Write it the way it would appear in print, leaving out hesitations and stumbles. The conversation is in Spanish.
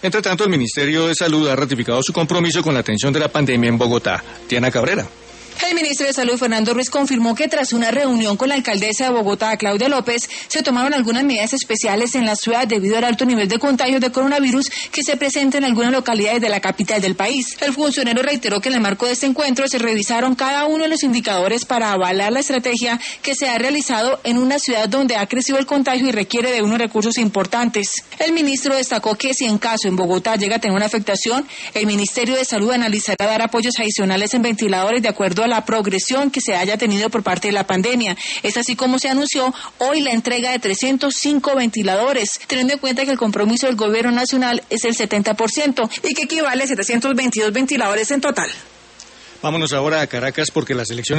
Entre tanto, el Ministerio de Salud ha ratificado su compromiso con la atención de la pandemia en Bogotá. Diana Cabrera. El ministro de Salud, Fernando Ruiz, confirmó que tras una reunión con la alcaldesa de Bogotá, Claudia López, se tomaron algunas medidas especiales en la ciudad debido al alto nivel de contagios de coronavirus que se presenta en algunas localidades de la capital del país. El funcionario reiteró que en el marco de este encuentro se revisaron cada uno de los indicadores para avalar la estrategia que se ha realizado en una ciudad donde ha crecido el contagio y requiere de unos recursos importantes. El ministro destacó que si en caso en Bogotá llega a tener una afectación, el Ministerio de Salud analizará dar apoyos adicionales en ventiladores de acuerdo a la progresión que se haya tenido por parte de la pandemia. Es así como se anunció hoy la entrega de 305 ventiladores, teniendo en cuenta que el compromiso del gobierno nacional es el 70% y que equivale a 722 ventiladores en total. Vámonos ahora a Caracas porque las elecciones